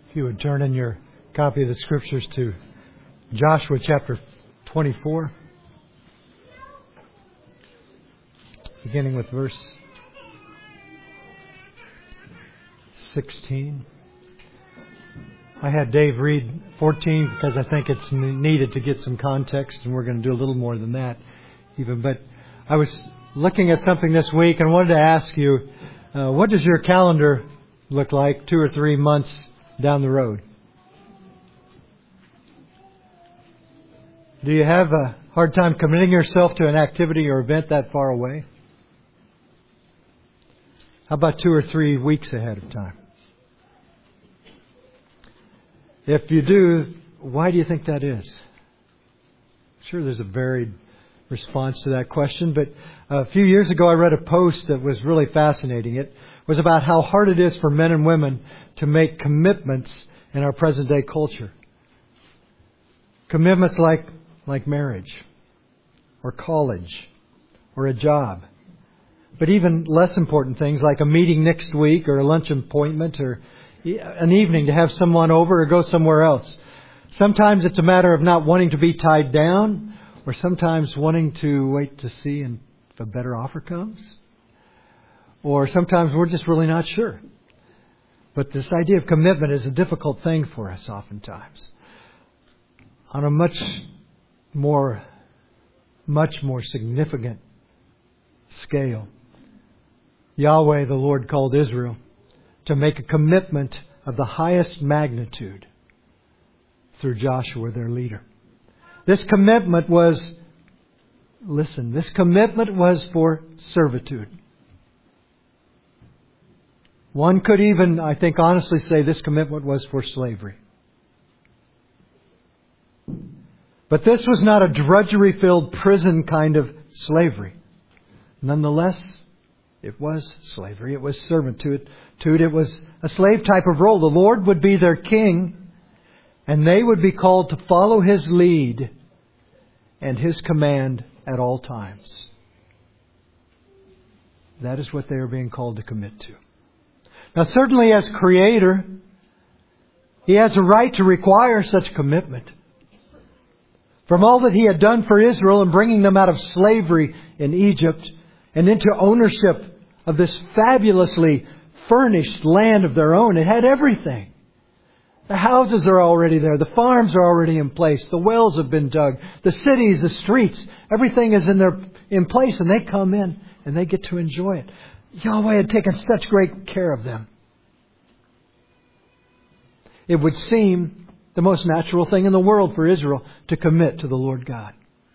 If you would turn in your copy of the Scriptures to Joshua chapter 24, beginning with verse 16. I had Dave read 14 because I think it's needed to get some context, and we're going to do a little more than that even. But I was looking at something this week and wanted to ask you, what does your calendar look like 2 or 3 months down the road? Do you have a hard time committing yourself to an activity or event that far away? How about 2 or 3 weeks ahead of time? If you do, why do you think that is? Sure, there's a varied response to that question, but a few years ago I read a post that was really fascinating. It was about how hard it is for men and women to make commitments in our present day culture. Commitments like marriage, or college, or a job. But even less important things like a meeting next week, or a lunch appointment, or an evening to have someone over or go somewhere else. Sometimes it's a matter of not wanting to be tied down, or sometimes wanting to wait to see if a better offer comes. Or sometimes we're just really not sure. But this idea of commitment is a difficult thing for us oftentimes. On a much more significant scale, Yahweh, the Lord, called Israel to make a commitment of the highest magnitude through Joshua, their leader. This commitment was for servitude. One could even, I think, honestly say this commitment was for slavery. But this was not a drudgery-filled prison kind of slavery. Nonetheless, it was slavery. It was servitude. It was a slave type of role. The Lord would be their king, and they would be called to follow His lead and His command at all times. That is what they are being called to commit to. Now, certainly as Creator, He has a right to require such commitment. From all that He had done for Israel in bringing them out of slavery in Egypt and into ownership of this fabulously furnished land of their own, it had everything. The houses are already there. The farms are already in place. The wells have been dug. The cities, the streets, everything is in place, and they come in and they get to enjoy it. Yahweh had taken such great care of them. It would seem the most natural thing in the world for Israel to commit to the Lord God.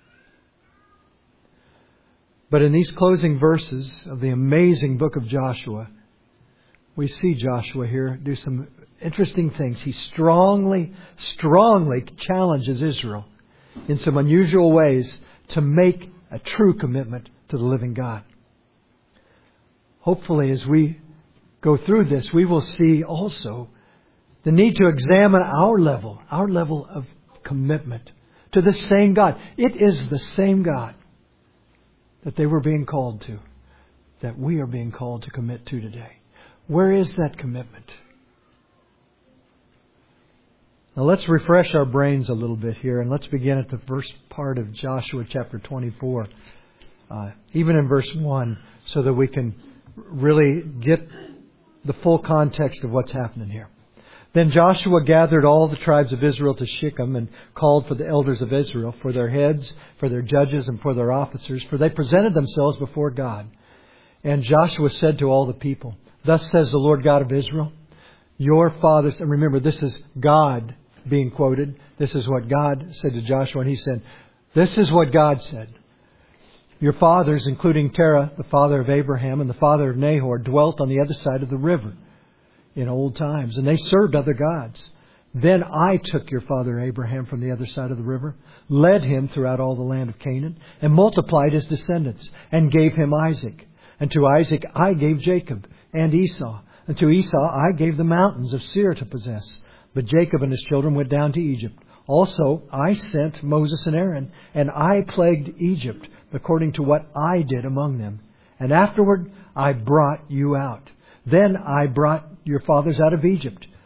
But in these closing verses of the amazing book of Joshua, we see Joshua here do some interesting things. He strongly challenges Israel in some unusual ways to make a true commitment to the living God. Hopefully, as we go through this, we will see also the need to examine our level of commitment to the same God. It is the same God that they were being called to, that we are being called to commit to today. Where is that commitment? Now let's refresh our brains a little bit here, and let's begin at the first part of Joshua chapter 24, even in verse 1, so that we can really get the full context of what's happening here. Then Joshua gathered all the tribes of Israel to Shechem and called for the elders of Israel, for their heads, for their judges, and for their officers, for they presented themselves before God. And Joshua said to all the people, "Thus says the Lord God of Israel, your fathers," and remember, this is God being quoted. This is what God said to Joshua, and He said, "This is what God said. Your fathers, including Terah, the father of Abraham, and the father of Nahor, dwelt on the other side of the river in old times, and they served other gods. Then I took your father Abraham from the other side of the river, led him throughout all the land of Canaan, and multiplied his descendants, and gave him Isaac. And to Isaac I gave Jacob and Esau. And to Esau I gave the mountains of Seir to possess. But Jacob and his children went down to Egypt. Also I sent Moses and Aaron, and I plagued Egypt according to what I did among them. And afterward I brought you out. Then I brought your fathers out of Egypt.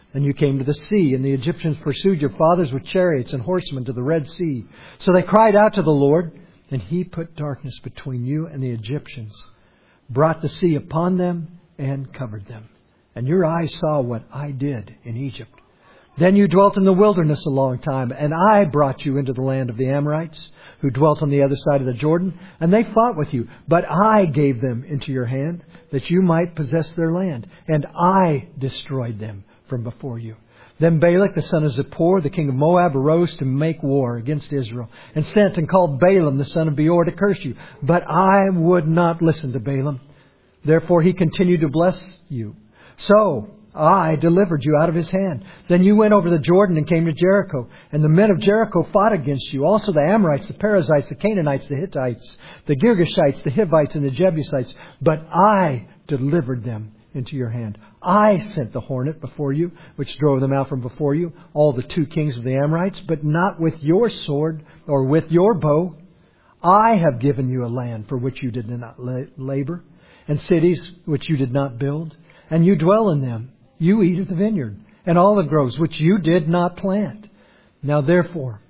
And you came to the sea, and the Egyptians pursued your fathers with chariots and horsemen to the Red Sea. So they cried out to the Lord, and He put darkness between you and the Egyptians, brought the sea upon them, and covered them. And your eyes saw what I did in Egypt. Then you dwelt in the wilderness a long time, and I brought you into the land of the Amorites, who dwelt on the other side of the Jordan, and they fought with you. But I gave them into your hand, that you might possess their land, and I destroyed them from before you. Then Balak, the son of Zippor, the king of Moab, arose to make war against Israel, and sent and called Balaam, the son of Beor, to curse you. But I would not listen to Balaam. Therefore he continued to bless you. So I delivered you out of his hand. Then you went over the Jordan and came to Jericho. And the men of Jericho fought against you. Also the Amorites, the Perizzites, the Canaanites, the Hittites, the Girgashites, the Hivites, and the Jebusites. But I delivered them into your hand. I sent the hornet before you, which drove them out from before you, all the 2 kings of the Amorites, but not with your sword or with your bow. I have given you a land for which you did not labor, and cities which you did not build, and you dwell in them. You eat of the vineyard and olive groves, which you did not plant. Now therefore,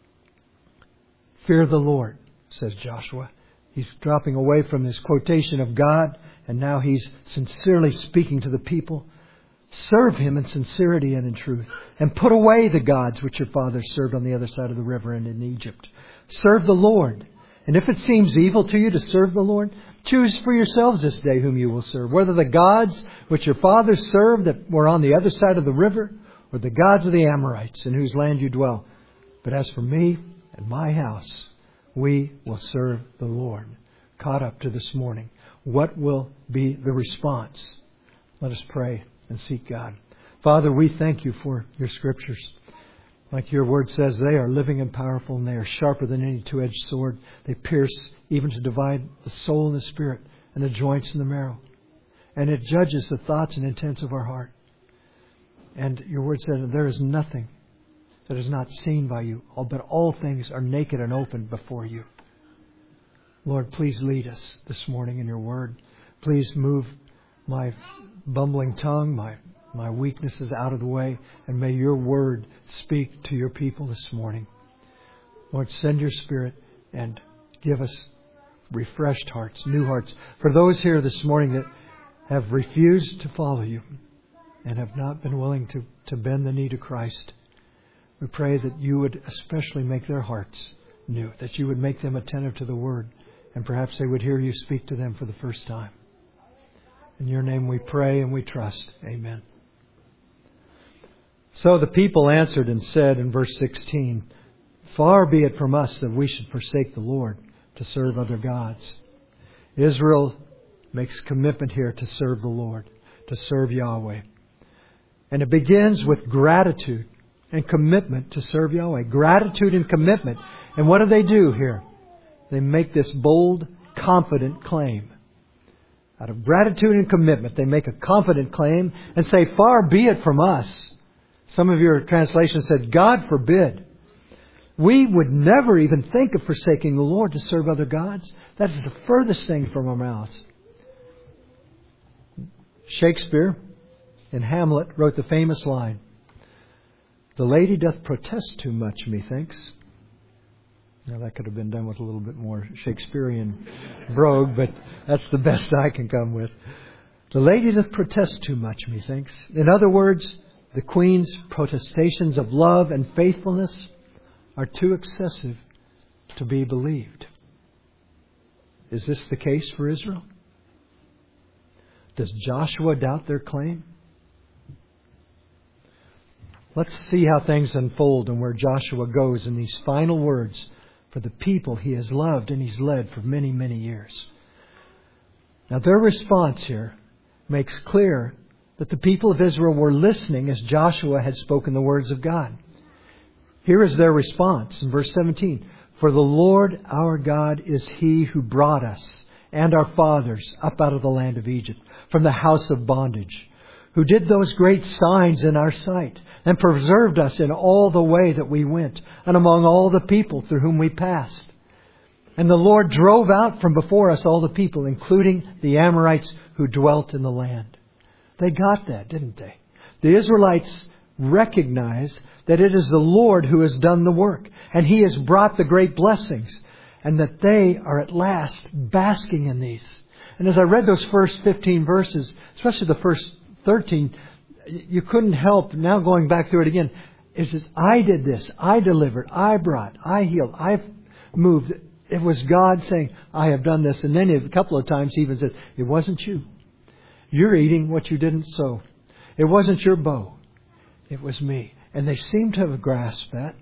fear the Lord, says Joshua. He's dropping away from this quotation of God, and now he's sincerely speaking to the people. Serve Him in sincerity and in truth, and put away the gods which your fathers served on the other side of the river and in Egypt. Serve the Lord. And if it seems evil to you to serve the Lord, choose for yourselves this day whom you will serve, whether the gods which your fathers served that were on the other side of the river, or the gods of the Amorites in whose land you dwell. But as for me and my house, we will serve the Lord. Caught up to this morning. What will be the response? Let us pray and seek God. Father, we thank you for your Scriptures. Like your word says, they are living and powerful, and they are sharper than any two-edged sword. They pierce even to divide the soul and the spirit and the joints and the marrow. And it judges the thoughts and intents of our heart. And your word says that there is nothing that is not seen by you, but all things are naked and open before you. Lord, please lead us this morning in your word. Please move my bumbling tongue, my weaknesses out of the way, and may your word speak to your people this morning. Lord, send your Spirit and give us refreshed hearts, new hearts. For those here this morning that have refused to follow you and have not been willing to bend the knee to Christ, we pray that you would especially make their hearts new, that you would make them attentive to the word, and perhaps they would hear you speak to them for the first time. In your name we pray and we trust. Amen. So the people answered and said in verse 16, "Far be it from us that we should forsake the Lord to serve other gods." Israel makes commitment here to serve the Lord, to serve Yahweh. And it begins with gratitude and commitment to serve Yahweh. Gratitude and commitment. And what do they do here? They make this bold, confident claim. Out of gratitude and commitment, they make a confident claim and say, "Far be it from us." Some of your translations said, "God forbid." We would never even think of forsaking the Lord to serve other gods. That is the furthest thing from our mouths. Shakespeare, in Hamlet, wrote the famous line, "The lady doth protest too much, methinks." Now that could have been done with a little bit more Shakespearean brogue, but that's the best I can come with. "The lady doth protest too much, methinks." In other words, the Queen's protestations of love and faithfulness are too excessive to be believed. Is this the case for Israel? Does Joshua doubt their claim? Let's see how things unfold and where Joshua goes in these final words for the people he has loved and he's led for many, many years. Now their response here makes clear that the people of Israel were listening as Joshua had spoken the words of God. Here is their response in verse 17. "For the Lord our God is He who brought us and our fathers up out of the land of Egypt, from the house of bondage, who did those great signs in our sight, and preserved us in all the way that we went, and among all the people through whom we passed. And the Lord drove out from before us all the people, including the Amorites who dwelt in the land." They got that, didn't they? The Israelites recognize that it is the Lord who has done the work, and He has brought the great blessings, and that they are at last basking in these. And as I read those first 15 verses, especially the first 13, you couldn't help, now going back through it again, it says, I did this, I delivered, I brought, I healed, I've moved. It was God saying, I have done this. And then a couple of times He even says, it wasn't you. You're eating what you didn't sow. It wasn't your bow. It was me. And they seem to have grasped that.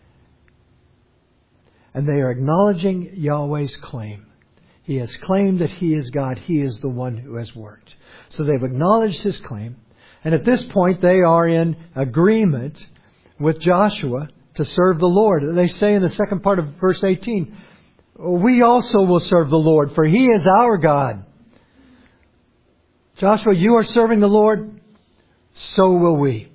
And they are acknowledging Yahweh's claim. He has claimed that He is God. He is the one who has worked. So they've acknowledged His claim. And at this point they are in agreement with Joshua to serve the Lord. They say in the second part of verse 18, we also will serve the Lord, for He is our God. Joshua, you are serving the Lord, so will we.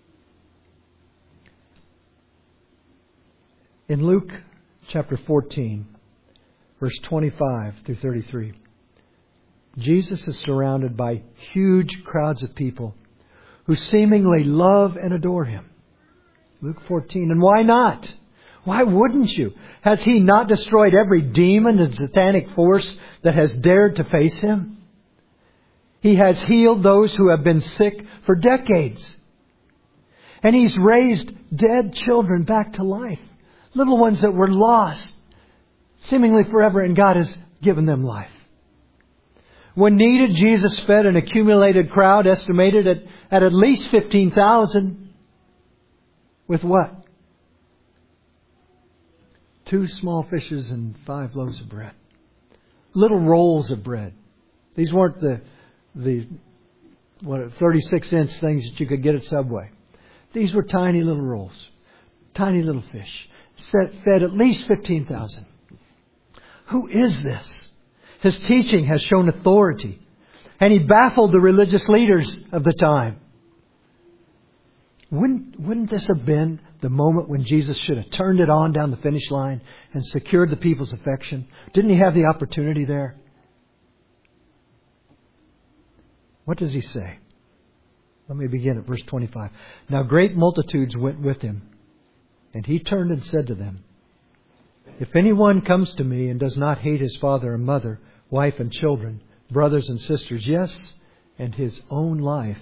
In Luke chapter 14, verse 25 through 33, Jesus is surrounded by huge crowds of people who seemingly love and adore Him. Luke 14. And why not? Why wouldn't you? Has He not destroyed every demon and satanic force that has dared to face Him? He has healed those who have been sick for decades. And He's raised dead children back to life. Little ones that were lost seemingly forever, and God has given them life. When needed, Jesus fed an accumulated crowd estimated at least 15,000. With what? 2 small fishes and 5 loaves of bread. Little rolls of bread. These weren't the 36-inch things that you could get at Subway. These were tiny little rolls. Tiny little fish. Fed at least 15,000. Who is this? His teaching has shown authority. And He baffled the religious leaders of the time. Wouldn't this have been the moment when Jesus should have turned it on down the finish line and secured the people's affection? Didn't He have the opportunity there? What does He say? Let me begin at verse 25. Now great multitudes went with Him, and He turned and said to them, if anyone comes to me and does not hate his father and mother, wife and children, brothers and sisters, yes, and his own life,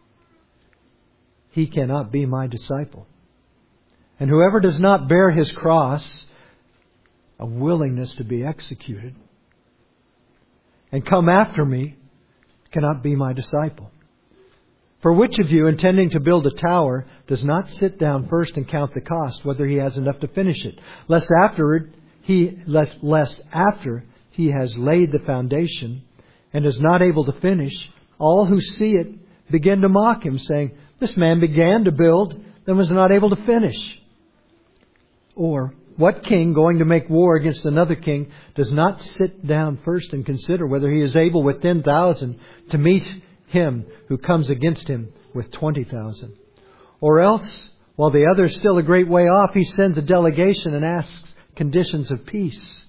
he cannot be my disciple. And whoever does not bear his cross, a willingness to be executed, and come after me, cannot be my disciple. For which of you, intending to build a tower, does not sit down first and count the cost, whether he has enough to finish it, lest after he has laid the foundation and is not able to finish, all who see it begin to mock him, saying, this man began to build, then was not able to finish. Or, what king going to make war against another king does not sit down first and consider whether he is able with 10,000 to meet him who comes against him with 20,000? Or else, while the other is still a great way off, he sends a delegation and asks conditions of peace.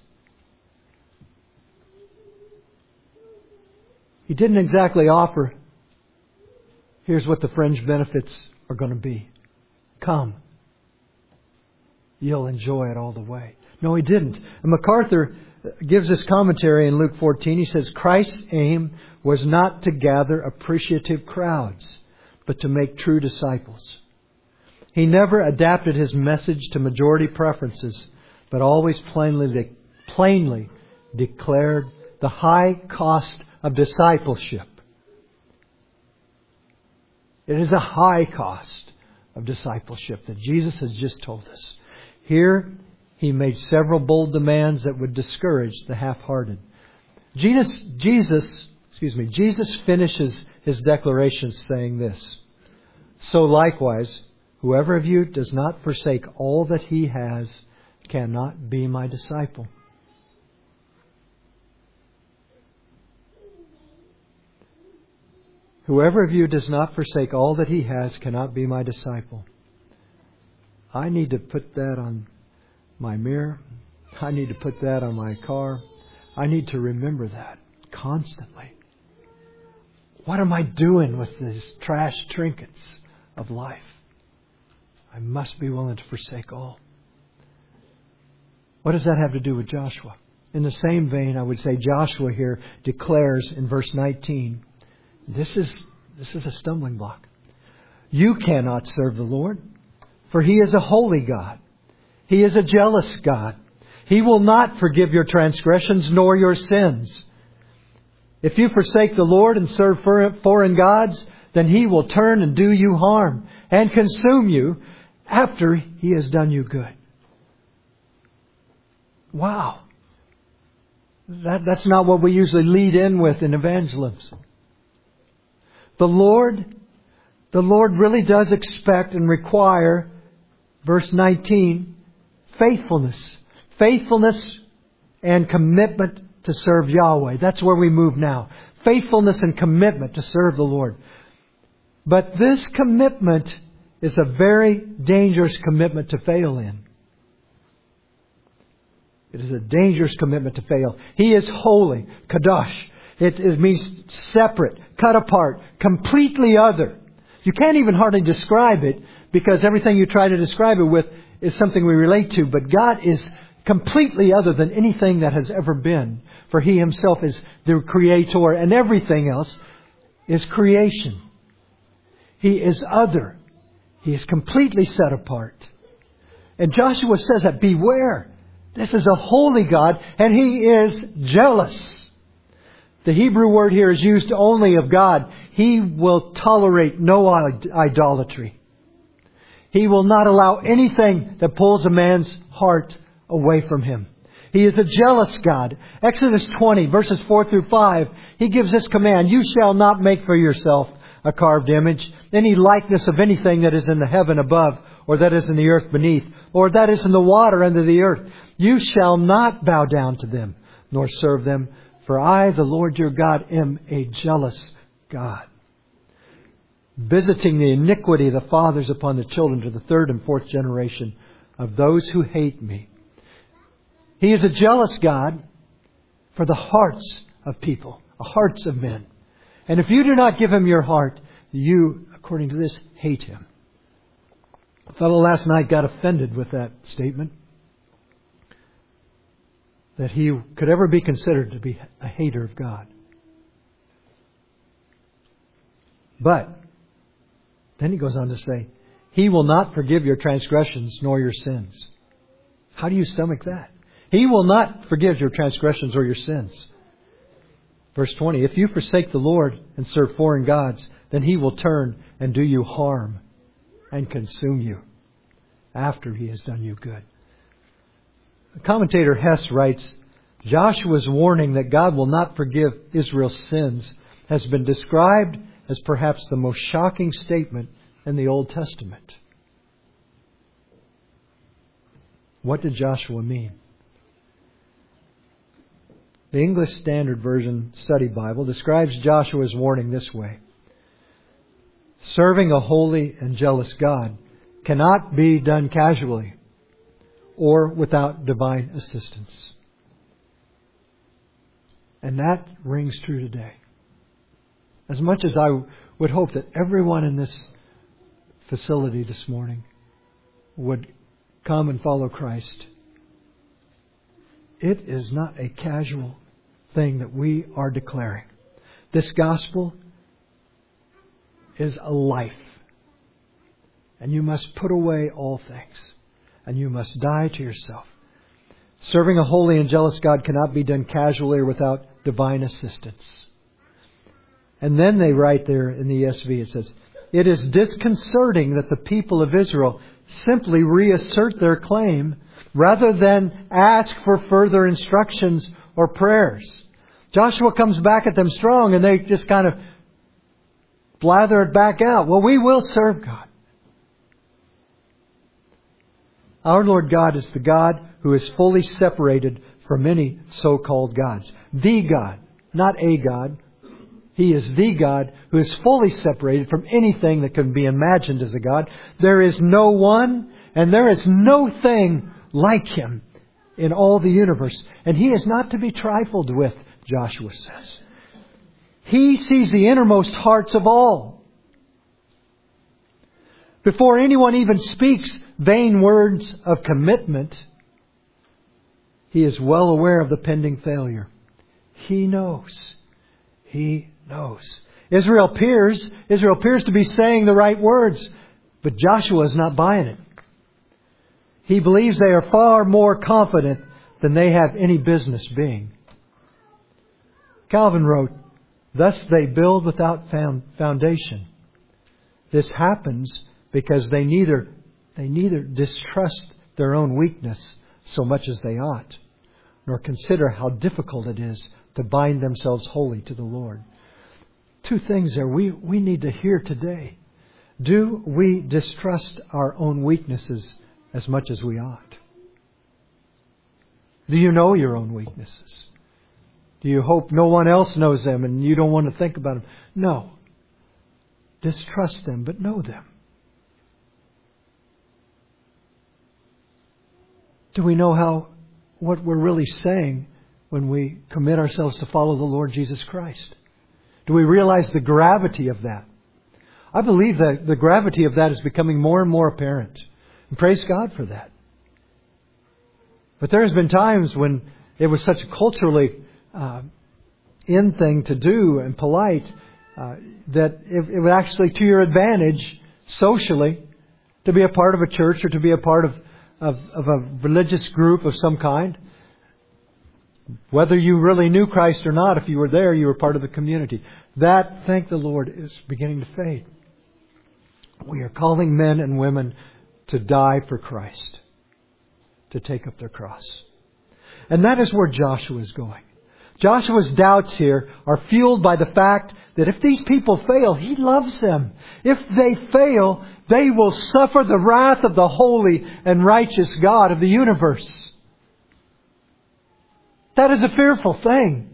He didn't exactly offer, here's what the fringe benefits are going to be. Come. You'll enjoy it all the way. No, He didn't. And MacArthur gives this commentary in Luke 14. He says, Christ's aim was not to gather appreciative crowds, but to make true disciples. He never adapted His message to majority preferences, but always plainly declared the high cost of discipleship. It is a high cost of discipleship that Jesus has just told us. Here, He made several bold demands that would discourage the half-hearted. Jesus finishes His declaration saying this, so likewise, whoever of you does not forsake all that he has cannot be my disciple. Whoever of you does not forsake all that he has cannot be my disciple. I need to put that on my mirror. I need to put that on my car. I need to remember that constantly. What am I doing with these trash trinkets of life? I must be willing to forsake all. What does that have to do with Joshua? In the same vein, I would say Joshua here declares in verse 19, this is a stumbling block. You cannot serve the Lord, for He is a holy God. He is a jealous God. He will not forgive your transgressions nor your sins. If you forsake the Lord and serve foreign gods, then He will turn and do you harm and consume you after He has done you good. Wow. That's not what we usually lead in with in evangelism. The Lord really does expect and require, verse 19, faithfulness. Faithfulness and commitment to serve Yahweh. That's where we move now. Faithfulness and commitment to serve the Lord. But this commitment is a very dangerous commitment to fail in. It is a dangerous commitment to fail. He is holy, kadosh. It means separate, cut apart, completely other. You can't even hardly describe it because everything you try to describe it with is something we relate to. But God is completely other than anything that has ever been. For He Himself is the Creator and everything else is creation. He is other. He is completely set apart. And Joshua says that, beware. This is a holy God and He is jealous. The Hebrew word here is used only of God. He will tolerate no idolatry. He will not allow anything that pulls a man's heart away from Him. He is a jealous God. Exodus 20 verses 4 through 5, He gives this command, you shall not make for yourself a carved image, any likeness of anything that is in the heaven above, or that is in the earth beneath, or that is in the water under the earth. You shall not bow down to them, nor serve them, for I, the Lord your God, am a jealous God, visiting the iniquity of the fathers upon the children to the third and fourth generation of those who hate me. He is a jealous God for the hearts of people, the hearts of men. And if you do not give Him your heart, you, according to this, hate Him. A fellow last night got offended with that statement, that he could ever be considered to be a hater of God. But then he goes on to say, He will not forgive your transgressions nor your sins. How do you stomach that? He will not forgive your transgressions or your sins. Verse 20, if you forsake the Lord and serve foreign gods, then He will turn and do you harm and consume you after He has done you good. Commentator Hess writes, Joshua's warning that God will not forgive Israel's sins has been described as perhaps the most shocking statement in the Old Testament. What did Joshua mean? The English Standard Version Study Bible describes Joshua's warning this way. Serving a holy and jealous God cannot be done casually or without divine assistance. And that rings true today. As much as I would hope that everyone in this facility this morning would come and follow Christ, it is not a casual thing that we are declaring. This gospel is a life. And you must put away all things. And you must die to yourself. Serving a holy and jealous God cannot be done casually or without divine assistance. And then they write there in the ESV, it says, it is disconcerting that the people of Israel simply reassert their claim rather than ask for further instructions or prayers. Joshua comes back at them strong and they just kind of blather it back out. Well, we will serve God. Our Lord God is the God who is fully separated from any so-called gods. The God, not a God. He is the God who is fully separated from anything that can be imagined as a God. There is no one and there is no thing like Him in all the universe. And He is not to be trifled with, Joshua says. He sees the innermost hearts of all. Before anyone even speaks vain words of commitment, he is well aware of the pending failure. He knows. He knows. Israel appears to be saying the right words, but Joshua is not buying it. He believes they are far more confident than they have any business being. Calvin wrote, "Thus they build without foundation. This happens because they neither distrust their own weakness so much as they ought, nor consider how difficult it is to bind themselves wholly to the Lord." Two things there we need to hear today. Do we distrust our own weaknesses as much as we ought? Do you know your own weaknesses? Do you hope no one else knows them and you don't want to think about them? No. Distrust them, but know them. Do we know what we're really saying when we commit ourselves to follow the Lord Jesus Christ? Do we realize the gravity of that? I believe that the gravity of that is becoming more and more apparent. And praise God for that. But there has been times when it was such a culturally in thing to do and polite that it was actually to your advantage socially to be a part of a church or to be a part of a religious group of some kind. Whether you really knew Christ or not, if you were there, you were part of the community. That, thank the Lord, is beginning to fade. We are calling men and women to die for Christ, to take up their cross. And that is where Joshua is going. Joshua's doubts here are fueled by the fact that if these people fail, he loves them. If they fail, they will suffer the wrath of the holy and righteous God of the universe. That is a fearful thing.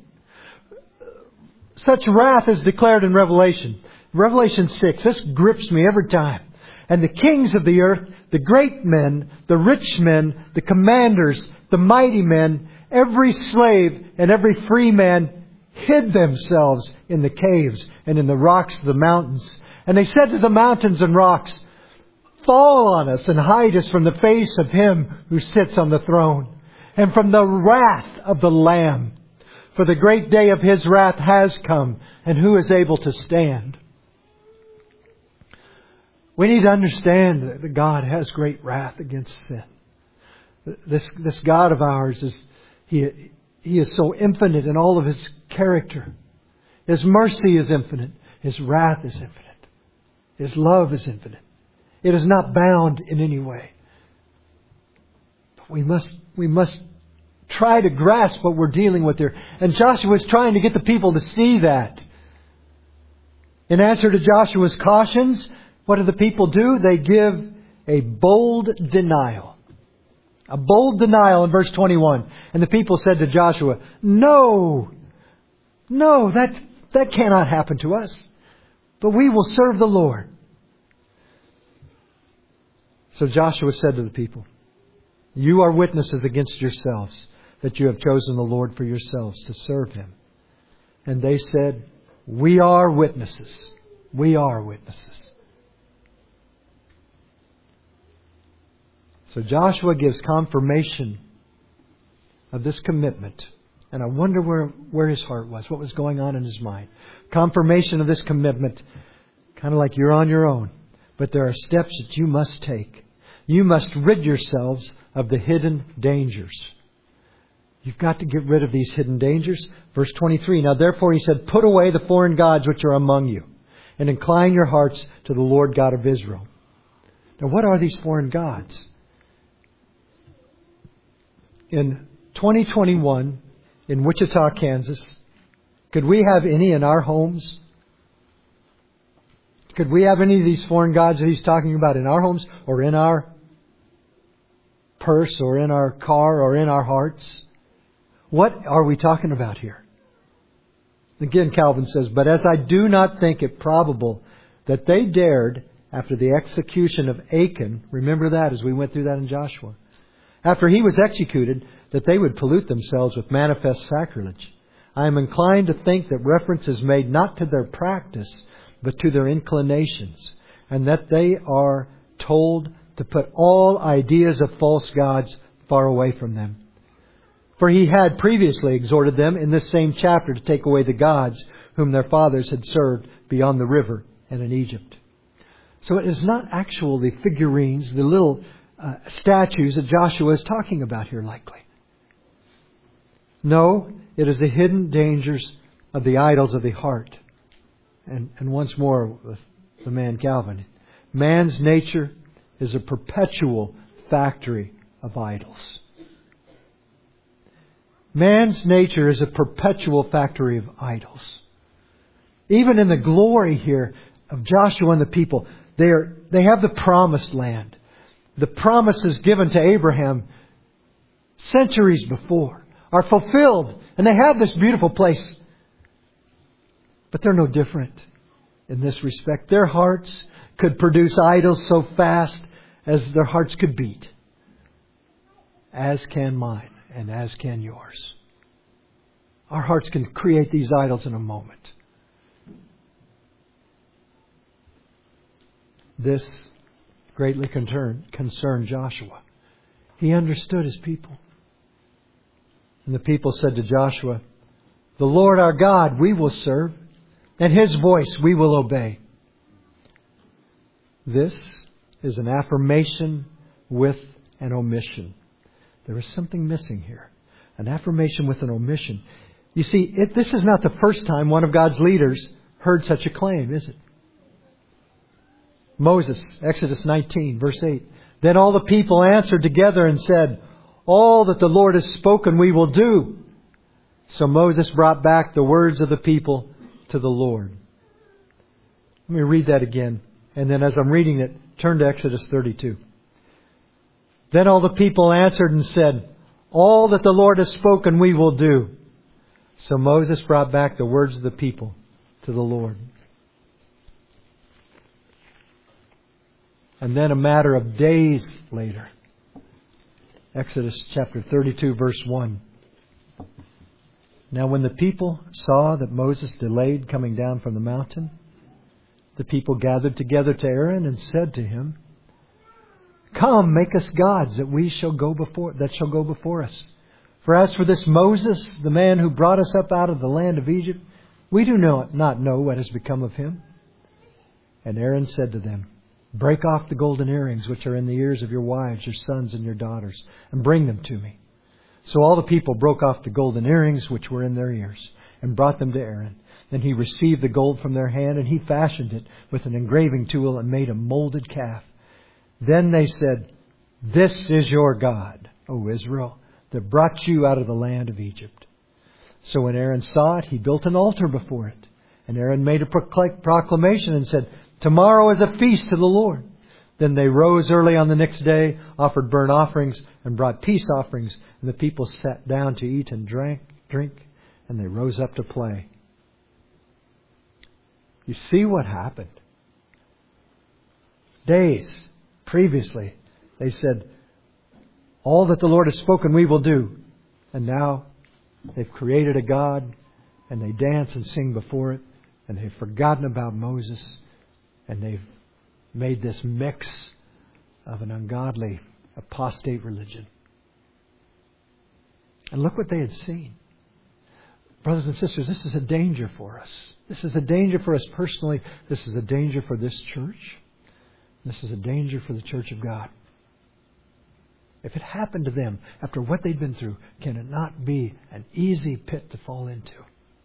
Such wrath is declared in Revelation. Revelation 6, this grips me every time. "And the kings of the earth, the great men, the rich men, the commanders, the mighty men, every slave and every free man hid themselves in the caves and in the rocks of the mountains. And they said to the mountains and rocks, 'Fall on us and hide us from the face of Him who sits on the throne and from the wrath of the Lamb. For the great day of His wrath has come, and who is able to stand?'" We need to understand that God has great wrath against sin. This God of ours He is so infinite in all of His character. His mercy is infinite. His wrath is infinite. His love is infinite. It is not bound in any way. But we must try to grasp what we're dealing with here. And Joshua is trying to get the people to see that. In answer to Joshua's cautions, what do the people do? They give a bold denial. A bold denial in verse 21. "And the people said to Joshua, 'No, that cannot happen to us. But we will serve the Lord.' So Joshua said to the people, 'You are witnesses against yourselves that you have chosen the Lord for yourselves to serve Him.' And they said, 'We are witnesses. We are witnesses.'" So Joshua gives confirmation of this commitment. And I wonder where his heart was, what was going on in his mind. Confirmation of this commitment, kind of like you're on your own. But there are steps that you must take. You must rid yourselves of the hidden dangers. You've got to get rid of these hidden dangers. Verse 23, "Now therefore," he said, "put away the foreign gods which are among you, and incline your hearts to the Lord God of Israel." Now what are these foreign gods? In 2021, in Wichita, Kansas, could we have any in our homes? Could we have any of these foreign gods that he's talking about in our homes, or in our purse, or in our car, or in our hearts? What are we talking about here? Again, Calvin says, "But as I do not think it probable that they dared, after the execution of Achan," remember that as we went through that in Joshua, "after he was executed, that they would pollute themselves with manifest sacrilege. I am inclined to think that reference is made not to their practice, but to their inclinations, and that they are told to put all ideas of false gods far away from them. For He had previously exhorted them in this same chapter to take away the gods whom their fathers had served beyond the river and in Egypt. So it is not actually the figurines, the little statues that Joshua is talking about here likely. No, it is the hidden dangers of the idols of the heart. And once more with the man Calvin. Man's nature is a perpetual factory of idols. Man's nature is a perpetual factory of idols. Even in the glory here of Joshua and the people, they have the promised land. The promises given to Abraham centuries before are fulfilled. And they have this beautiful place. But they're no different in this respect. Their hearts could produce idols so fast as their hearts could beat. As can mine and as can yours. Our hearts can create these idols in a moment. This greatly concerned Joshua. He understood his people. And the people said to Joshua, "The Lord our God we will serve, and His voice we will obey." This is an affirmation with an omission. There is something missing here. An affirmation with an omission. You see, this is not the first time one of God's leaders heard such a claim, is it? Moses, Exodus 19, verse 8. Then all the people answered together and said, "All that the Lord has spoken we will do." So Moses brought back the words of the people to the Lord. Let me read that again. And then as I'm reading it, turn to Exodus 32. Then all the people answered and said, "All that the Lord has spoken we will do." So Moses brought back the words of the people to the Lord. And then a matter of days later, Exodus chapter 32, verse 1. Now when the people saw that Moses delayed coming down from the mountain, the people gathered together to Aaron and said to him, "Come, make us gods that shall go before us. For as for this Moses, the man who brought us up out of the land of Egypt, we do not know what has become of him." And Aaron said to them, "Break off the golden earrings which are in the ears of your wives, your sons, and your daughters, and bring them to me." So all the people broke off the golden earrings which were in their ears, and brought them to Aaron. Then he received the gold from their hand, and he fashioned it with an engraving tool and made a molded calf. Then they said, "This is your God, O Israel, that brought you out of the land of Egypt." So when Aaron saw it, he built an altar before it. And Aaron made a proclamation and said, "Tomorrow is a feast to the Lord." Then they rose early on the next day, offered burnt offerings, and brought peace offerings. And the people sat down to eat and drink, and they rose up to play. You see what happened? Days previously, they said, "All that the Lord has spoken we will do." And now they've created a God, and they dance and sing before it, and they've forgotten about Moses, and they've made this mix of an ungodly, apostate religion. And look what they had seen. Brothers and sisters, this is a danger for us. This is a danger for us personally. This is a danger for this church. This is a danger for the church of God. If it happened to them after what they'd been through, can it not be an easy pit to fall into?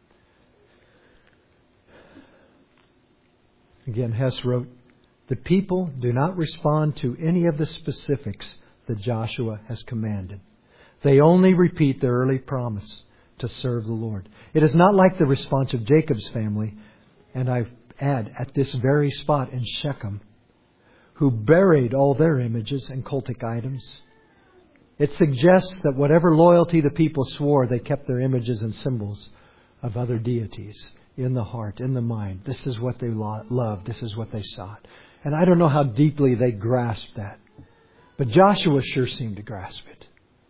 Again, Hess wrote, "The people do not respond to any of the specifics that Joshua has commanded. They only repeat their early promise to serve the Lord. It is not like the response of Jacob's family, and I add, at this very spot in Shechem, who buried all their images and cultic items. It suggests that whatever loyalty the people swore, they kept their images and symbols of other deities in the heart, in the mind. This is what they loved. This is what they sought." And I don't know how deeply they grasped that. But Joshua sure seemed to grasp it.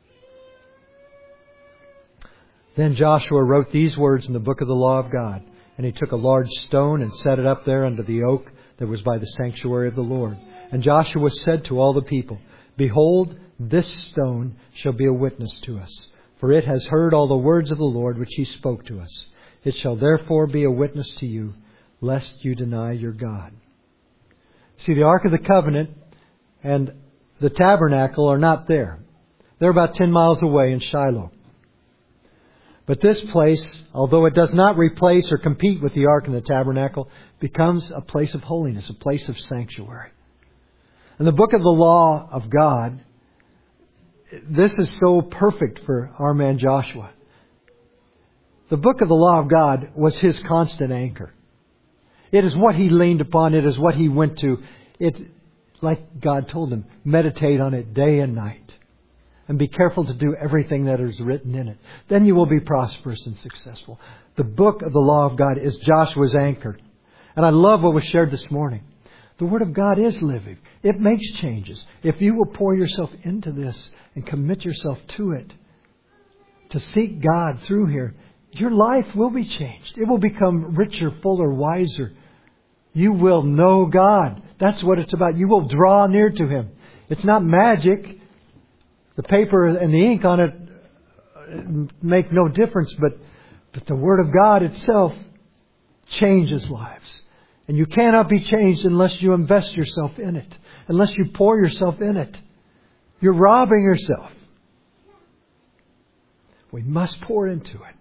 Then Joshua wrote these words in the book of the law of God. And he took a large stone and set it up there under the oak that was by the sanctuary of the Lord. And Joshua said to all the people, Behold, this stone shall be a witness to us, for it has heard all the words of the Lord which He spoke to us. It shall therefore be a witness to you, lest you deny your God. See, the Ark of the Covenant and the tabernacle are not there. They're about 10 miles away in Shiloh. But this place, although it does not replace or compete with the Ark and the tabernacle, becomes a place of holiness, a place of sanctuary. And the book of the law of God, this is so perfect for our man Joshua. The book of the law of God was his constant anchor. It is what he leaned upon. It is what he went to. It's like God told him, meditate on it day and night. And be careful to do everything that is written in it. Then you will be prosperous and successful. The book of the law of God is Joshua's anchor. And I love what was shared this morning. The Word of God is living. It makes changes. If you will pour yourself into this and commit yourself to it, to seek God through here, your life will be changed. It will become richer, fuller, wiser. You will know God. That's what it's about. You will draw near to Him. It's not magic. The paper and the ink on it make no difference, but the Word of God itself changes lives. And you cannot be changed unless you invest yourself in it. Unless you pour yourself in it. You're robbing yourself. We must pour into it.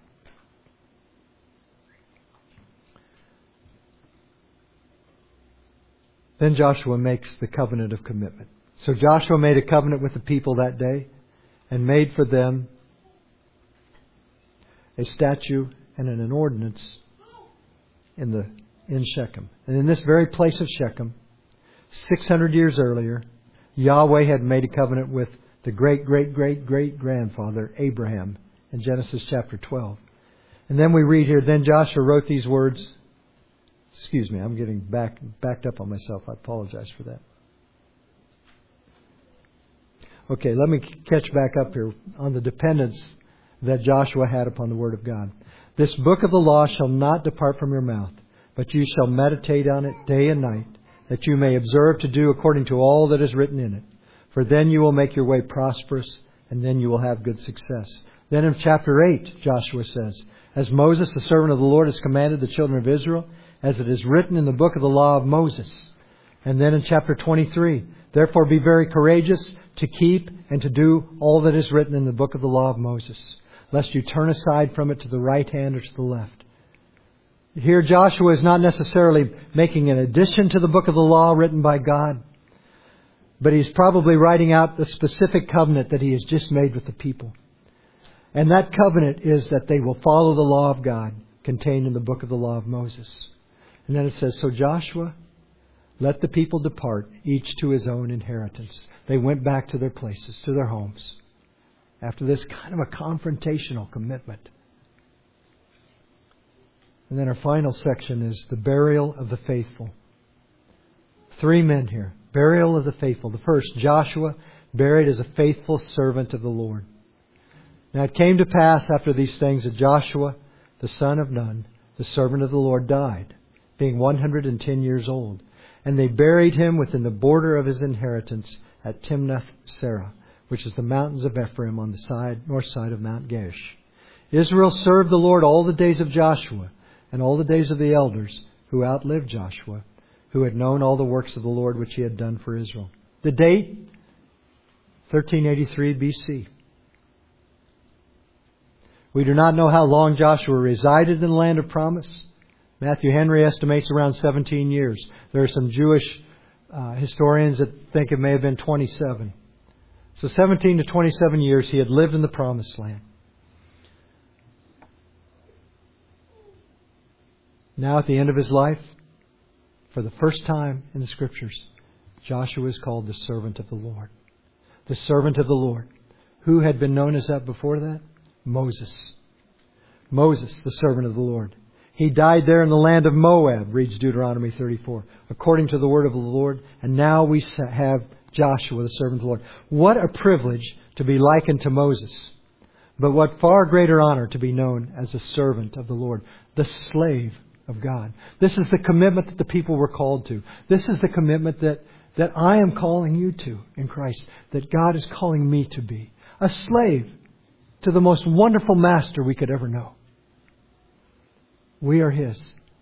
Then Joshua makes the covenant of commitment. So Joshua made a covenant with the people that day and made for them a statute and an ordinance in Shechem. And in this very place of Shechem, 600 years earlier, Yahweh had made a covenant with the great-great-great-great-grandfather Abraham in Genesis chapter 12. And then we read here, then Joshua wrote these words. Excuse me, I'm getting backed up on myself. I apologize for that. Okay, let me catch back up here on the dependence that Joshua had upon the Word of God. This book of the law shall not depart from your mouth, but you shall meditate on it day and night, that you may observe to do according to all that is written in it. For then you will make your way prosperous, and then you will have good success. Then in chapter 8, Joshua says, As Moses, the servant of the Lord, has commanded the children of Israel, as it is written in the book of the law of Moses. And then in chapter 23, Therefore be very courageous to keep and to do all that is written in the book of the law of Moses, lest you turn aside from it to the right hand or to the left. Here Joshua is not necessarily making an addition to the book of the law written by God, but he's probably writing out the specific covenant that he has just made with the people. And that covenant is that they will follow the law of God contained in the book of the law of Moses. And then it says, So Joshua, let the people depart, each to his own inheritance. They went back to their places, to their homes, after this kind of a confrontational commitment. And then our final section is the burial of the faithful. 3 men here. Burial of the faithful. The first, Joshua, buried as a faithful servant of the Lord. Now it came to pass after these things that Joshua, the son of Nun, the servant of the Lord, died, being 110 years old. And they buried him within the border of his inheritance at Timnath-Serah, which is the mountains of Ephraim on the north side of Mount Gaash. Israel served the Lord all the days of Joshua and all the days of the elders who outlived Joshua, who had known all the works of the Lord which He had done for Israel. The date, 1383 BC. We do not know how long Joshua resided in the land of promise. Matthew Henry estimates around 17 years. There are some Jewish historians that think it may have been 27. So 17 to 27 years he had lived in the promised land. Now at the end of his life, for the first time in the Scriptures, Joshua is called the servant of the Lord. The servant of the Lord. Who had been known as that before that? Moses. Moses, the servant of the Lord. He died there in the land of Moab, reads Deuteronomy 34, according to the word of the Lord. And now we have Joshua, the servant of the Lord. What a privilege to be likened to Moses. But what far greater honor to be known as a servant of the Lord, the slave of God. This is the commitment that the people were called to. This is the commitment that that I am calling you to in Christ, that God is calling me to be. A slave to the most wonderful master we could ever know. We are His.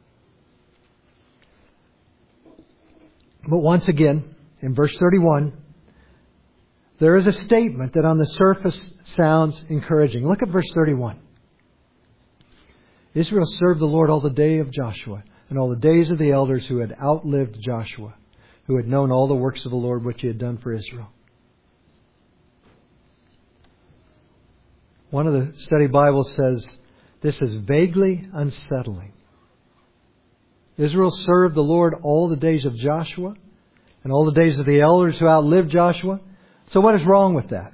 But once again, in verse 31, there is a statement that on the surface sounds encouraging. Look at verse 31. Israel served the Lord all the day of Joshua, and all the days of the elders who had outlived Joshua, who had known all the works of the Lord which He had done for Israel. One of the study Bibles says this is vaguely unsettling. Israel served the Lord all the days of Joshua and all the days of the elders who outlived Joshua. So what is wrong with that?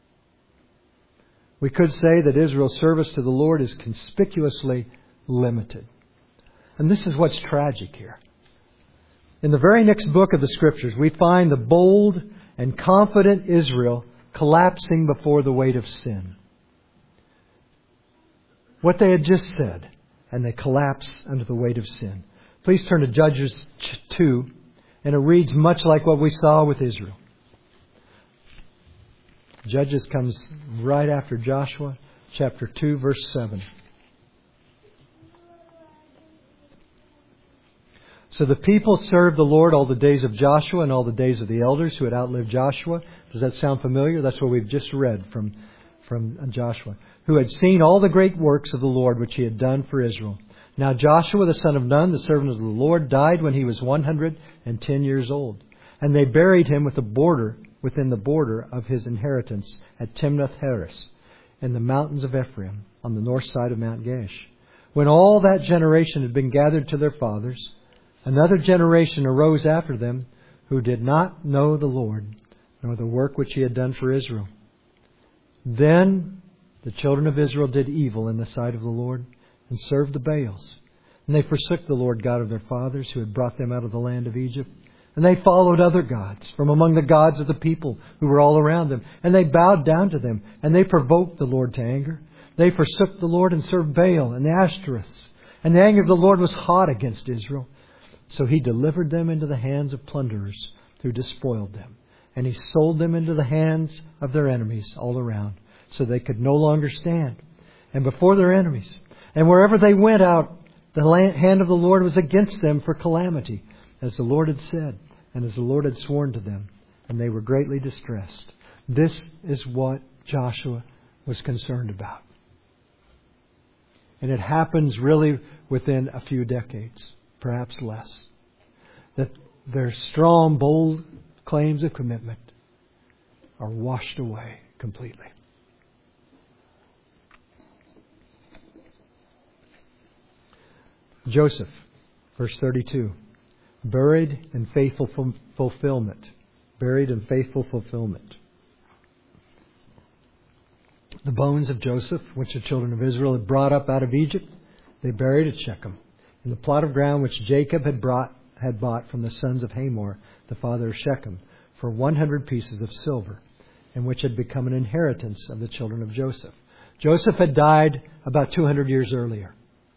We could say that Israel's service to the Lord is conspicuously limited. And this is what's tragic here. In the very next book of the Scriptures, we find the bold and confident Israel collapsing before the weight of sin. What they had just said, and they collapse under the weight of sin. Please turn to Judges 2, and it reads much like what we saw with Israel. Judges comes right after Joshua, chapter 2, verse 7. So the people served the Lord all the days of Joshua and all the days of the elders who had outlived Joshua. Does that sound familiar? That's what we've just read from Joshua. Who had seen all the great works of the Lord which He had done for Israel. Now Joshua the son of Nun, the servant of the Lord, died when he was 110 years old. And they buried him within the border of his inheritance at Timnath-Heres, in the mountains of Ephraim, on the north side of Mount Gaash. When all that generation had been gathered to their fathers, another generation arose after them who did not know the Lord, nor the work which He had done for Israel. Then the children of Israel did evil in the sight of the Lord, and served the Baals. And they forsook the Lord God of their fathers, who had brought them out of the land of Egypt. And they followed other gods from among the gods of the people who were all around them. And they bowed down to them, and they provoked the Lord to anger. They forsook the Lord and served Baal and the Ashtoreths. And the anger of the Lord was hot against Israel. So He delivered them into the hands of plunderers who despoiled them. And He sold them into the hands of their enemies all around, so they could no longer stand. And before their enemies, and wherever they went out, the hand of the Lord was against them for calamity, as the Lord had said, and as the Lord had sworn to them. And they were greatly distressed. This is what Joshua was concerned about. And it happens really within a few decades, perhaps less, that their strong, bold claims of commitment are washed away completely. Joseph, verse 32, buried in faithful fulfillment. Buried in faithful fulfillment. The bones of Joseph, which the children of Israel had brought up out of Egypt, they buried at Shechem, in the plot of ground which Jacob had bought from the sons of Hamor, the father of Shechem, for 100 pieces of silver, and which had become an inheritance of the children of Joseph. Joseph had died about 200 years earlier.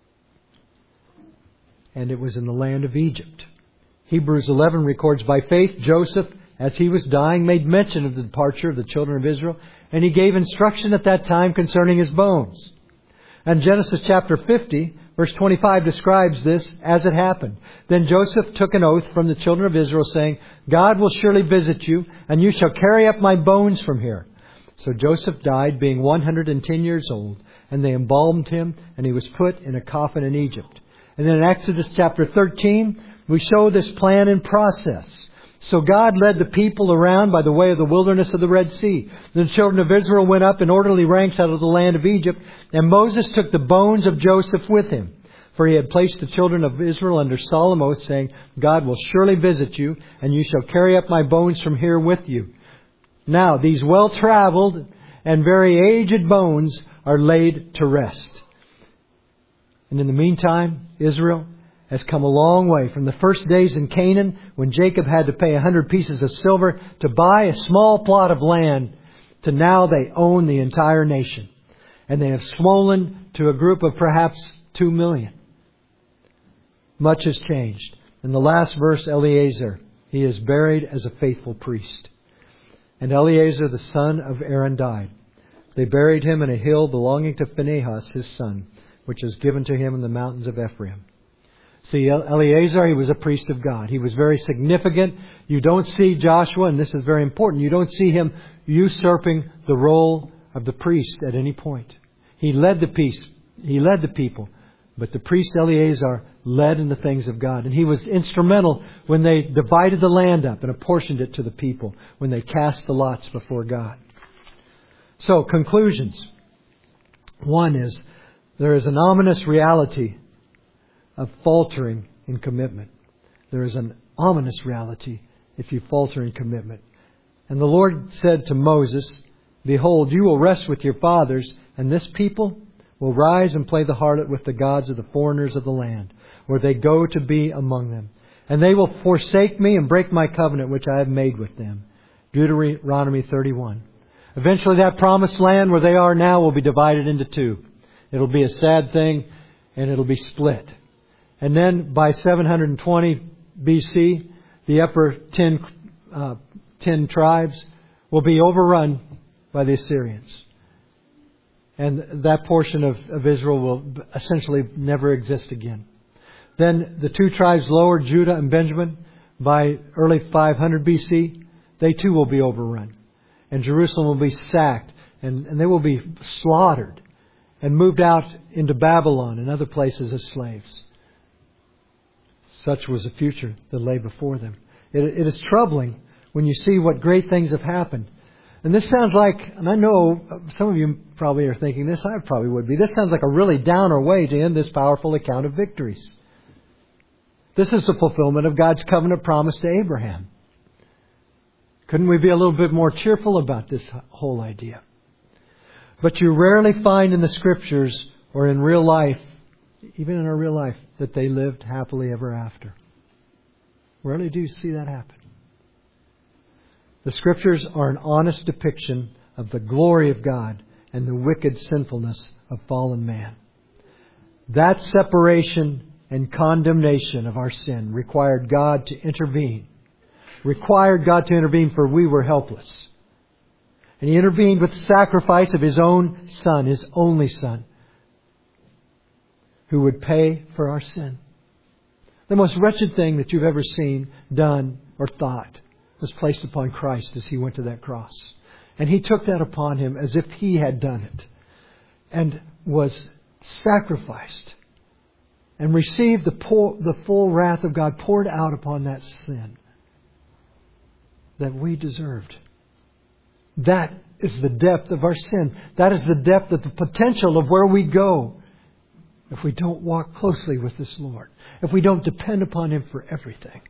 And it was in the land of Egypt. Hebrews 11 records, by faith Joseph, as he was dying, made mention of the departure of the children of Israel, and he gave instruction at that time concerning his bones. And Genesis chapter 50, verse 25 describes this as it happened. Then Joseph took an oath from the children of Israel, saying, God will surely visit you, and you shall carry up my bones from here. So Joseph died, being 110 years old, and they embalmed him, and he was put in a coffin in Egypt. And then in Exodus chapter 13, we show this plan in process. So God led the people around by the way of the wilderness of the Red Sea. The children of Israel went up in orderly ranks out of the land of Egypt, and Moses took the bones of Joseph with him. For he had placed the children of Israel under solemn oath, saying, God will surely visit you, and you shall carry up my bones from here with you. Now these well-traveled and very aged bones are laid to rest. And in the meantime, Israel has come a long way from the first days in Canaan, when Jacob had to pay 100 pieces of silver to buy a small plot of land, to now they own the entire nation. And they have swollen to a group of perhaps 2 million. Much has changed. In the last verse, Eliezer, He is buried as a faithful priest. And Eleazar the son of Aaron died. They buried him in a hill belonging to Phinehas his son, which is given to him in the mountains of Ephraim. See, Eleazar, he was a priest of God. He was very significant. You don't see Joshua, and this is very important, you don't see him usurping the role of the priest at any point. He led the people. But the priest Eleazar led in the things of God. And he was instrumental when they divided the land up and apportioned it to the people, when they cast the lots before God. So, conclusions. One is, there is an ominous reality of faltering in commitment. There is an ominous reality if you falter in commitment. And the Lord said to Moses, "Behold, you will rest with your fathers, and this people will rise and play the harlot with the gods of the foreigners of the land, where they go to be among them. And they will forsake me and break my covenant which I have made with them." Deuteronomy 31. Eventually that promised land where they are now will be divided into two. It'll be a sad thing, and it'll be split. And then by 720 BC, the upper 10 tribes will be overrun by the Assyrians. And that portion of Israel will essentially never exist again. Then the two tribes lower, Judah and Benjamin, by early 500 BC, they too will be overrun. And Jerusalem will be sacked, and they will be slaughtered and moved out into Babylon and other places as slaves. Such was the future that lay before them. It is troubling when you see what great things have happened. And this sounds like, and I know some of you probably are thinking this, I probably would be, this sounds like a really downer way to end this powerful account of victories. This is the fulfillment of God's covenant promise to Abraham. Couldn't we be a little bit more cheerful about this whole idea? But you rarely find in the Scriptures or in real life, even in our real life, that they lived happily ever after. Rarely do you see that happen. The Scriptures are an honest depiction of the glory of God and the wicked sinfulness of fallen man. That separation and condemnation of our sin required God to intervene. Required God to intervene, for we were helpless. And He intervened with the sacrifice of His own Son, His only Son, who would pay for our sin. The most wretched thing that you've ever seen, done, or thought was placed upon Christ as He went to that cross. And He took that upon Him as if He had done it, and was sacrificed and received the full wrath of God poured out upon that sin that we deserved. That is the depth of our sin. That is the depth of the potential of where we go if we don't walk closely with this Lord, if we don't depend upon Him for everything.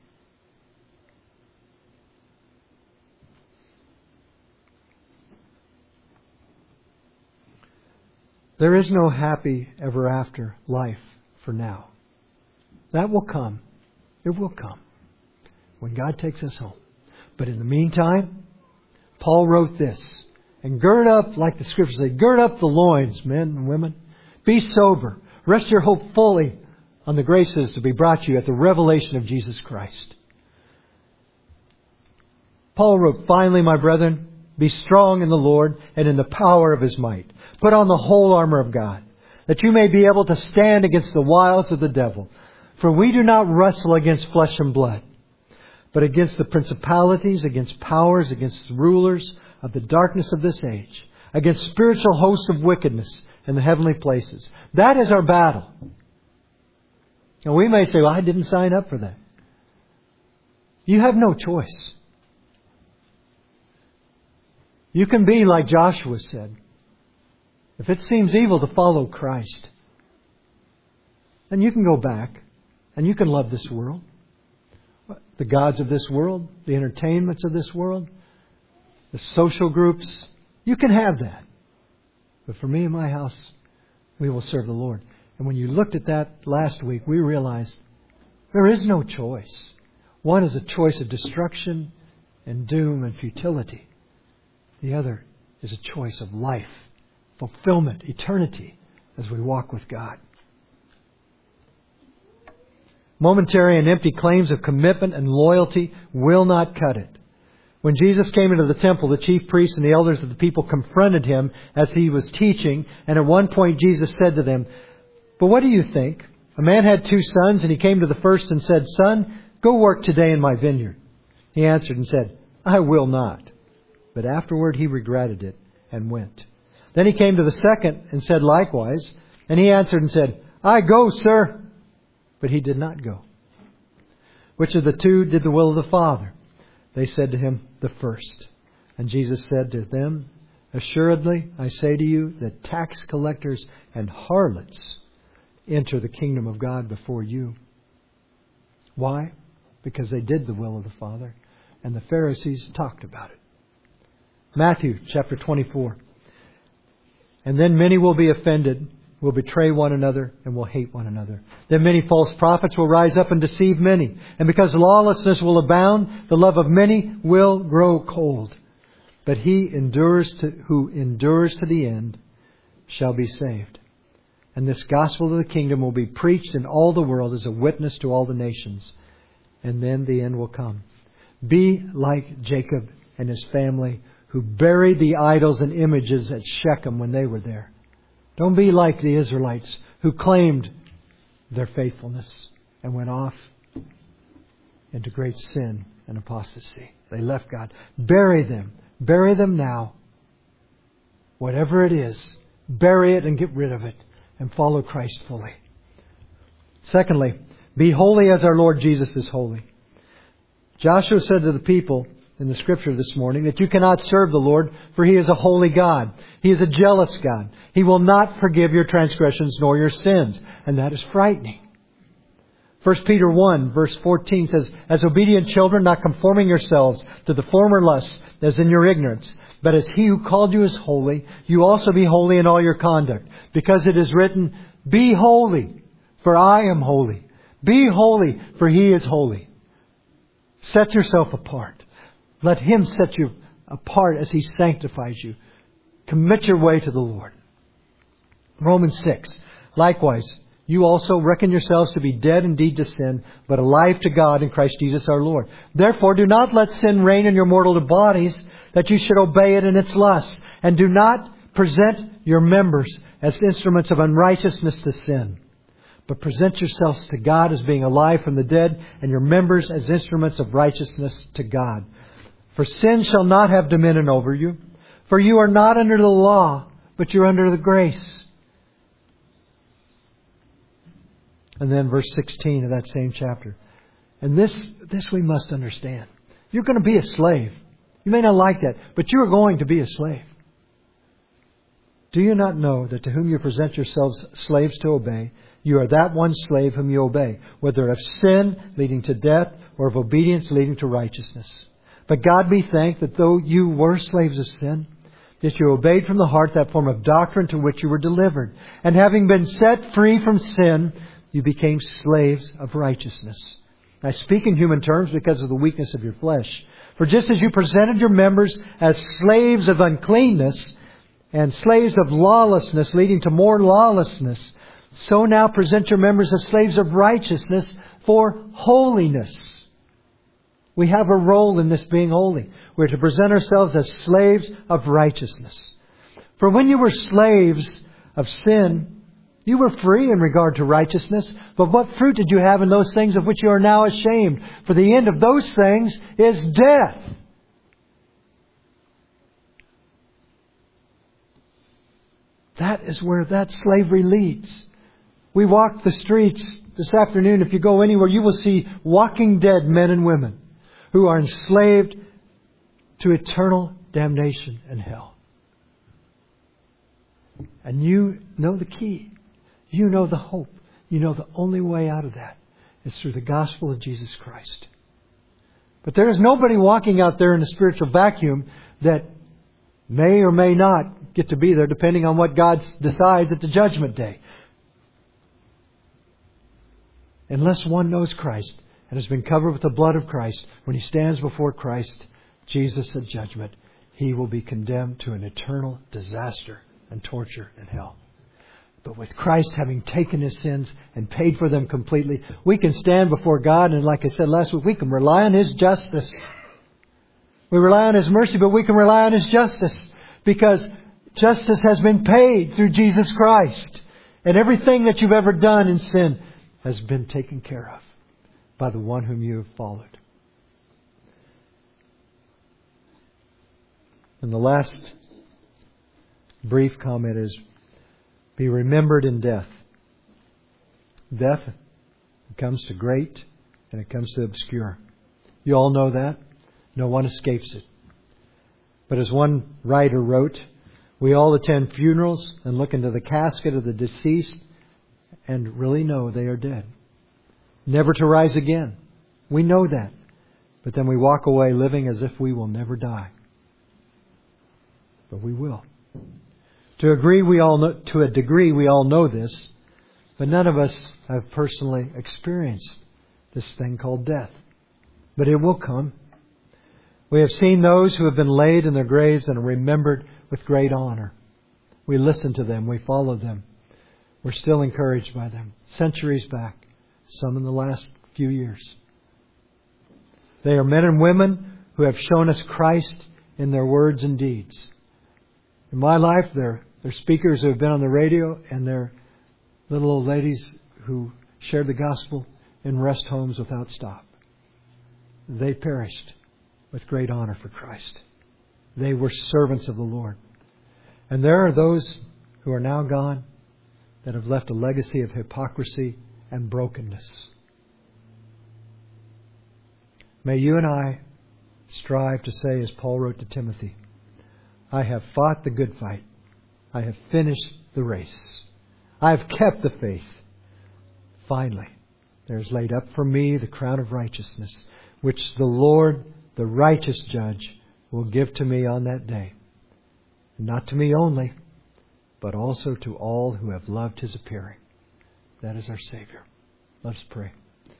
There is no happy ever after life for now. That will come. It will come when God takes us home. But in the meantime, Paul wrote this, and gird up, like the Scriptures say, gird up the loins, men and women. Be sober. Rest your hope fully on the graces to be brought to you at the revelation of Jesus Christ. Paul wrote, "Finally, my brethren, be strong in the Lord and in the power of His might. Put on the whole armor of God, that you may be able to stand against the wiles of the devil. For we do not wrestle against flesh and blood, but against the principalities, against powers, against rulers of the darkness of this age, against spiritual hosts of wickedness in the heavenly places." That is our battle. And we may say, "Well, I didn't sign up for that." You have no choice. You can be like Joshua said. If it seems evil to follow Christ, then you can go back and you can love this world. The gods of this world, the entertainments of this world, the social groups. You can have that. But for me and my house, we will serve the Lord. And when you looked at that last week, we realized there is no choice. One is a choice of destruction and doom and futility. The other is a choice of life, fulfillment, eternity as we walk with God. Momentary and empty claims of commitment and loyalty will not cut it. When Jesus came into the temple, the chief priests and the elders of the people confronted Him as He was teaching. And at one point Jesus said to them, "But what do you think? A man had 2 sons, and he came to the first and said, 'Son, go work today in my vineyard.' He answered and said, 'I will not.' But afterward he regretted it and went. Then he came to the second and said likewise. And he answered and said, 'I go, sir.' But he did not go. Which of the 2 did the will of the Father?" They said to Him, "The first." And Jesus said to them, "Assuredly, I say to you that tax collectors and harlots enter the kingdom of God before you." Why? Because they did the will of the Father, and the Pharisees talked about it. Matthew chapter 24. "And then many will be offended, will betray one another, and will hate one another. Then many false prophets will rise up and deceive many. And because lawlessness will abound, the love of many will grow cold. But he who endures to the end shall be saved. And this gospel of the kingdom will be preached in all the world as a witness to all the nations. And then the end will come. Be like Jacob and his family, who buried the idols and images at Shechem when they were there. Don't be like the Israelites who claimed their faithfulness and went off into great sin and apostasy. They left God. Bury them. Bury them now. Whatever it is, bury it and get rid of it and follow Christ fully. Secondly, be holy as our Lord Jesus is holy. Joshua said to the people in the Scripture this morning that you cannot serve the Lord, for He is a holy God. He is a jealous God. He will not forgive your transgressions nor your sins. And that is frightening. 1 Peter 1 verse 14 says, "As obedient children, not conforming yourselves to the former lusts as in your ignorance, but as He who called you is holy, you also be holy in all your conduct. Because it is written, 'Be holy, for I am holy.' Be holy, for He is holy." Set yourself apart. Let Him set you apart as He sanctifies you. Commit your way to the Lord. Romans 6. "Likewise, you also reckon yourselves to be dead indeed to sin, but alive to God in Christ Jesus our Lord. Therefore, do not let sin reign in your mortal bodies, that you should obey it in its lusts. And do not present your members as instruments of unrighteousness to sin, but present yourselves to God as being alive from the dead, and your members as instruments of righteousness to God. For sin shall not have dominion over you. For you are not under the law, but you're under the grace." And then verse 16 of that same chapter. And this we must understand. You're going to be a slave. You may not like that, but you are going to be a slave. "Do you not know that to whom you present yourselves slaves to obey, you are that one slave whom you obey, whether of sin leading to death or of obedience leading to righteousness? But God be thanked that though you were slaves of sin, that you obeyed from the heart that form of doctrine to which you were delivered. And having been set free from sin, you became slaves of righteousness. I speak in human terms because of the weakness of your flesh. For just as you presented your members as slaves of uncleanness and slaves of lawlessness leading to more lawlessness, so now present your members as slaves of righteousness for holiness." We have a role in this being holy. We're to present ourselves as slaves of righteousness. For when you were slaves of sin, you were free in regard to righteousness. But what fruit did you have in those things of which you are now ashamed? For the end of those things is death. That is where that slavery leads. We walk the streets this afternoon. If you go anywhere, you will see walking dead men and women who are enslaved to eternal damnation and hell. And you know the key. You know the hope. You know the only way out of that is through the gospel of Jesus Christ. But there is nobody walking out there in a spiritual vacuum that may or may not get to be there, depending on what God decides at the judgment day. Unless one knows Christ and has been covered with the blood of Christ, when he stands before Christ, Jesus at judgment, he will be condemned to an eternal disaster and torture in hell. But with Christ having taken His sins and paid for them completely, we can stand before God, and like I said last week, we can rely on His justice. We rely on His mercy, but we can rely on His justice, because justice has been paid through Jesus Christ. And everything that you've ever done in sin has been taken care of by the one whom you have followed. And the last brief comment is, be remembered in death. Death comes to great and it comes to obscure. You all know that. No one escapes it. But as one writer wrote, we all attend funerals and look into the casket of the deceased and really know they are dead, never to rise again. We know that. But then we walk away living as if we will never die. But we will. To a degree, we all know this, but none of us have personally experienced this thing called death. But it will come. We have seen those who have been laid in their graves and are remembered with great honor. We listen to them. We follow them. We're still encouraged by them. Centuries back, some in the last few years. They are men and women who have shown us Christ in their words and deeds. In my life, they're speakers who have been on the radio, and they're little old ladies who shared the gospel in rest homes without stop. They perished with great honor for Christ. They were servants of the Lord. And there are those who are now gone that have left a legacy of hypocrisy and brokenness. May you and I strive to say, as Paul wrote to Timothy, I have fought the good fight. I have finished the race. I have kept the faith. Finally, there is laid up for me the crown of righteousness, which the Lord, the righteous judge, will give to me on that day. And not to me only, but also to all who have loved His appearing. That is our Savior. Let us pray.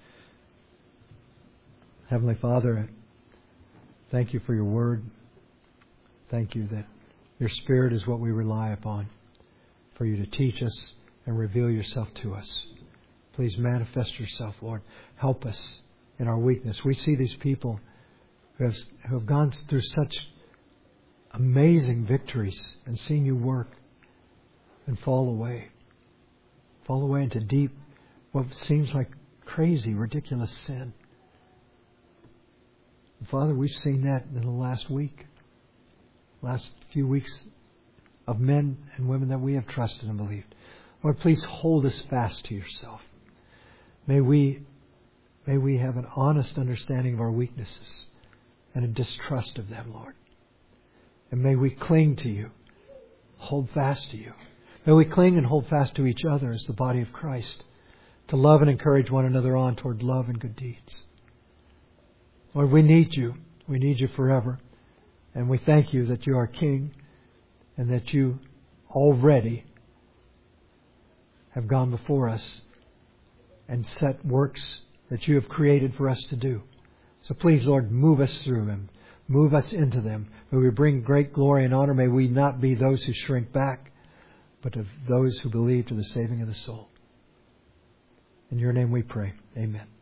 Heavenly Father, thank you for your word. Thank you that your Spirit is what we rely upon, for you to teach us and reveal yourself to us. Please manifest yourself, Lord. Help us in our weakness. We see these people who have gone through such amazing victories and seen you work and fall away into deep, what seems like crazy, ridiculous sin. And Father, we've seen that in the last few weeks of men and women that we have trusted and believed. Lord, please hold us fast to yourself. May we have an honest understanding of our weaknesses and a distrust of them, Lord. And may we cling to you, hold fast to you. May we cling and hold fast to each other as the body of Christ, to love and encourage one another on toward love and good deeds. Lord, we need you. We need you forever. And we thank you that you are King and that you already have gone before us and set works that you have created for us to do. So please, Lord, move us through them. Move us into them. May we bring great glory and honor. May we not be those who shrink back, but of those who believe to the saving of the soul. In your name we pray. Amen.